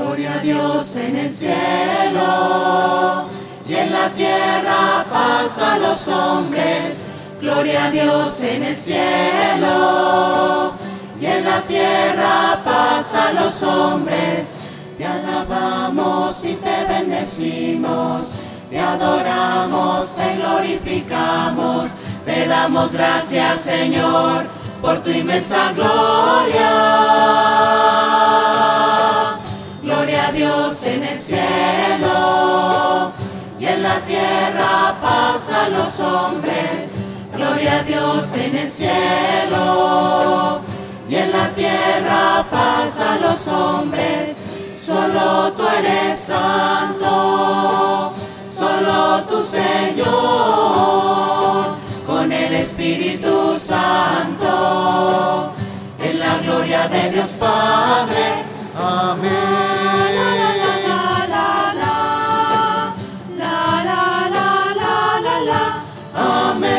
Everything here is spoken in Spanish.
Gloria a Dios en el cielo, y en la tierra paz a los hombres. Gloria a Dios en el cielo, y en la tierra paz a los hombres. Te alabamos y te bendecimos, te adoramos, te glorificamos, te damos gracias, Señor, por tu inmensa gloria. Gloria a Dios en el cielo, y en la tierra paz a los hombres. Gloria a Dios en el cielo, y en la tierra paz a los hombres. Solo tú eres santo, solo tú, Señor, con el Espíritu Santo, en la gloria de Dios Padre. Amén. Amén.